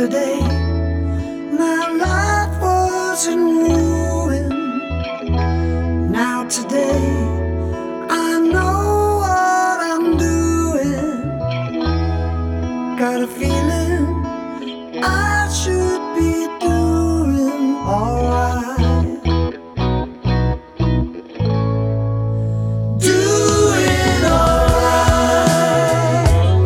Yesterday, my life was in ruin. Now today, I know what I'm doing. Got a feeling I should be doing alright. Doing alright.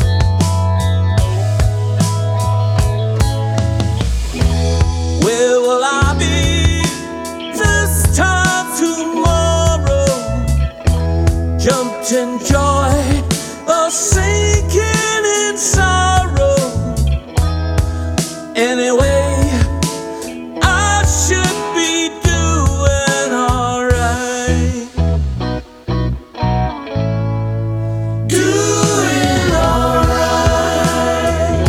Where will I be this time tomorrow? Jumped in joy or sinking in sorrow. Anyway, I should be doing alright. Doing alright.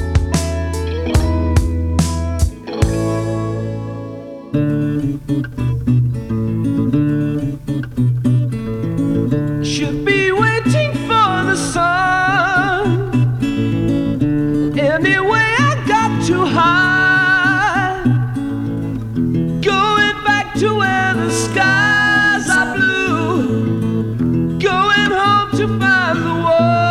Should be waiting for the sun. Anyway, I got too high. Going back to where the skies are blue. Going home to find the one.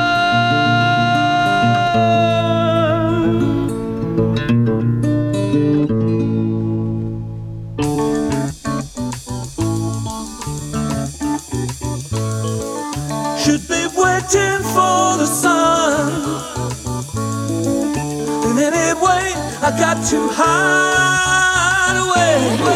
Should be waiting for the sun. And anyway, I got to hide away.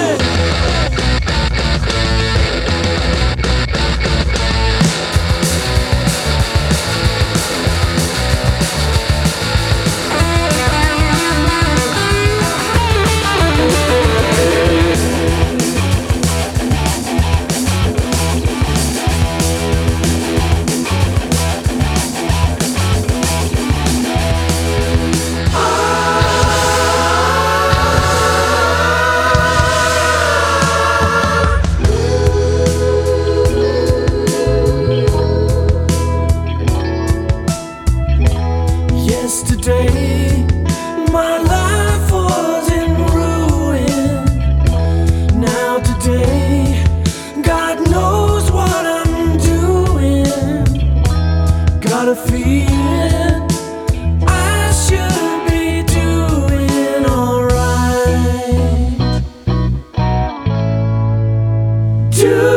Yesterday, my life was in ruin. Now today, God knows what I'm doing. Got a feeling I should be doing alright.